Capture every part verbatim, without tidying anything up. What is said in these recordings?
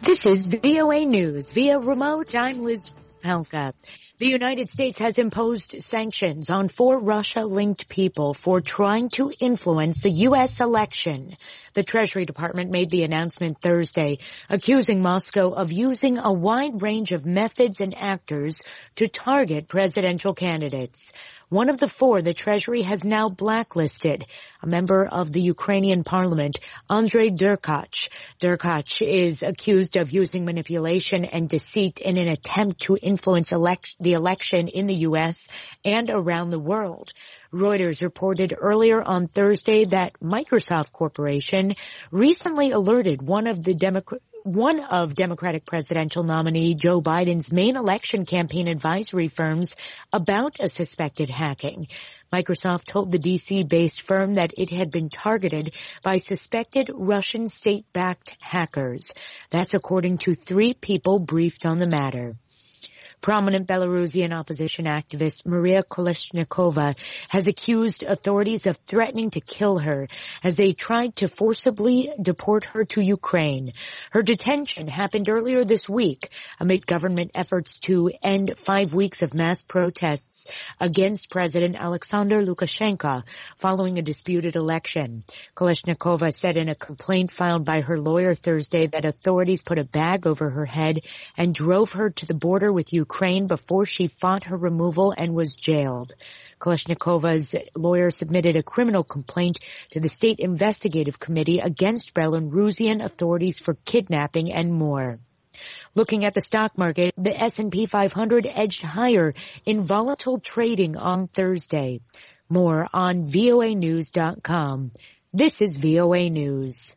This is V O A News. Via remote, I'm Liz Palka. The United States has imposed sanctions on four Russia-linked people for trying to influence the U S election. The Treasury Department made the announcement Thursday, accusing Moscow of using a wide range of methods and actors to target presidential candidates. One of the four the Treasury has now blacklisted, a member of the Ukrainian parliament, Andrei Derkach. Derkach is accused of using manipulation and deceit in an attempt to influence elect- the election in the U S and around the world. Reuters reported earlier on Thursday that Microsoft Corporation recently alerted one of the Democrat One of Democratic presidential nominee Joe Biden's main election campaign advisory firms about a suspected hacking. Microsoft told the D C-based firm that it had been targeted by suspected Russian state-backed hackers. That's according to three people briefed on the matter. Prominent Belarusian opposition activist Maria Kolesnikova has accused authorities of threatening to kill her as they tried to forcibly deport her to Ukraine. Her detention happened earlier this week amid government efforts to end five weeks of mass protests against President Alexander Lukashenko following a disputed election. Kolesnikova said in a complaint filed by her lawyer Thursday that authorities put a bag over her head and drove her to the border with Ukraine. Ukraine before she fought her removal and was jailed. Kolesnikova's lawyer submitted a criminal complaint to the State Investigative Committee against Belarusian authorities for kidnapping and more. Looking at the stock market, the S and P five hundred edged higher in volatile trading on Thursday. More on V O A news dot com. This is V O A News.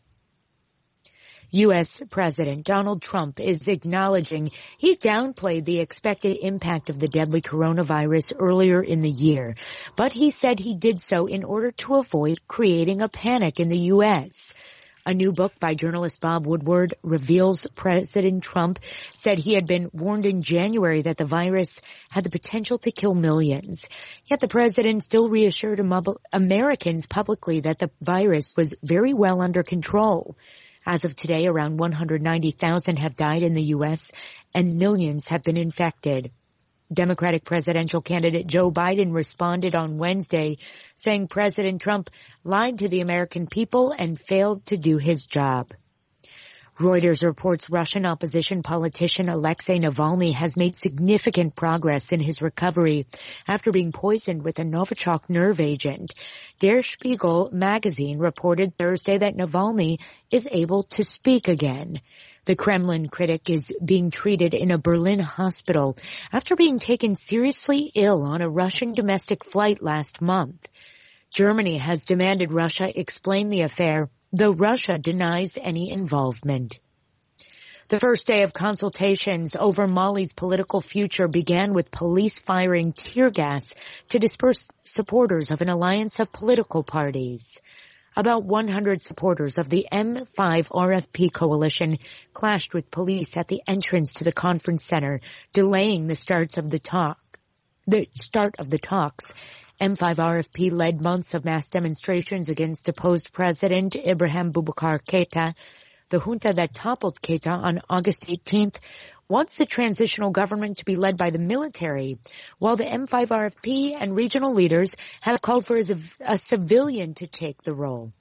U S President Donald Trump is acknowledging he downplayed the expected impact of the deadly coronavirus earlier in the year, but he said he did so in order to avoid creating a panic in the U S. A new book by journalist Bob Woodward reveals President Trump said he had been warned in January that the virus had the potential to kill millions. Yet the president still reassured Americans publicly that the virus was very well under control. As of today, around one hundred ninety thousand have died in the U S and millions have been infected. Democratic presidential candidate Joe Biden responded on Wednesday, saying President Trump lied to the American people and failed to do his job. Reuters reports Russian opposition politician Alexei Navalny has made significant progress in his recovery after being poisoned with a Novichok nerve agent. Der Spiegel magazine reported Thursday that Navalny is able to speak again. The Kremlin critic is being treated in a Berlin hospital after being taken seriously ill on a Russian domestic flight last month. Germany has demanded Russia explain the affair, though Russia denies any involvement. The first day of consultations over Mali's political future began with police firing tear gas to disperse supporters of an alliance of political parties. About one hundred supporters of the M five R F P coalition clashed with police at the entrance to the conference center, delaying the starts of the talk, the start of the talks. M five R F P led months of mass demonstrations against deposed President Ibrahim Boubacar Keita. The junta that toppled Keita on August eighteenth wants the transitional government to be led by the military, while the M five R F P and regional leaders have called for a civilian to take the role.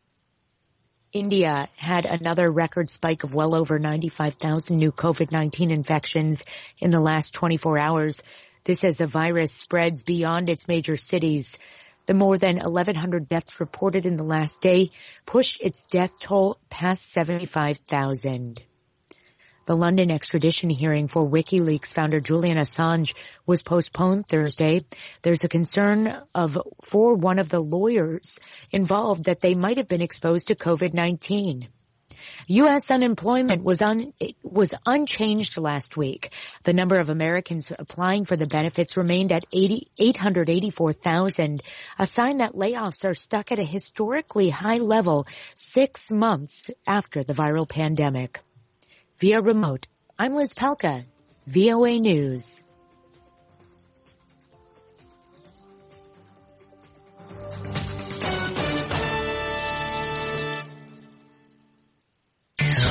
India had another record spike of well over ninety-five thousand new COVID nineteen infections in the last twenty-four hours. This as the virus spreads beyond its major cities. The more than eleven hundred deaths reported in the last day pushed its death toll past seventy-five thousand. The London extradition hearing for WikiLeaks founder Julian Assange was postponed Thursday. There's a concern of for one of the lawyers involved that they might have been exposed to COVID nineteen. U S unemployment was un, was unchanged last week. The number of Americans applying for the benefits remained at eight hundred eighty-four thousand, a sign that layoffs are stuck at a historically high level six months after the viral pandemic. Via remote, I'm Liz Palka, V O A News.